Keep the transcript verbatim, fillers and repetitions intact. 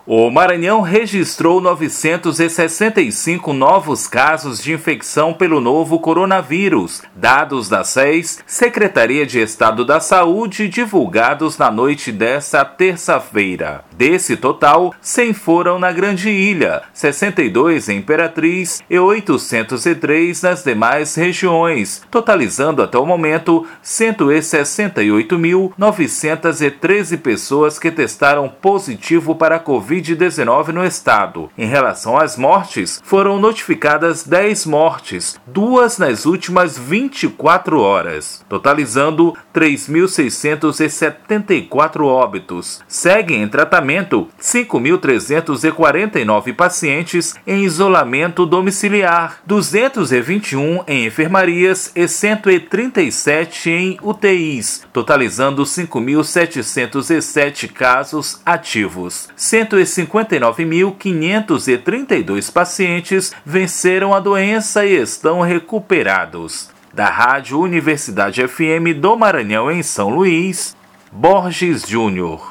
O Maranhão registrou novecentos e sessenta e cinco novos casos de infecção pelo novo coronavírus, dados da S E S, Secretaria de Estado da Saúde, divulgados na noite desta terça-feira. Desse total, cem foram na Grande Ilha, sessenta e dois em Imperatriz e oitocentos e três nas demais regiões, totalizando até o momento cento e sessenta e oito mil, novecentas e treze pessoas que testaram positivo para a covid dezenove no estado. Em relação às mortes, foram notificadas dez mortes, duas nas últimas vinte e quatro horas, totalizando três mil seiscentos e setenta e quatro óbitos. Seguem em tratamento cinco mil trezentos e quarenta e nove pacientes em isolamento domiciliar, duzentos e vinte e um em enfermarias e cento e trinta e sete em U T Is, totalizando cinco mil setecentos e sete casos ativos. cento e cinquenta e nove mil quinhentos e trinta e dois pacientes venceram a doença e estão recuperados. Da Rádio Universidade F M do Maranhão em São Luís, Borges Júnior.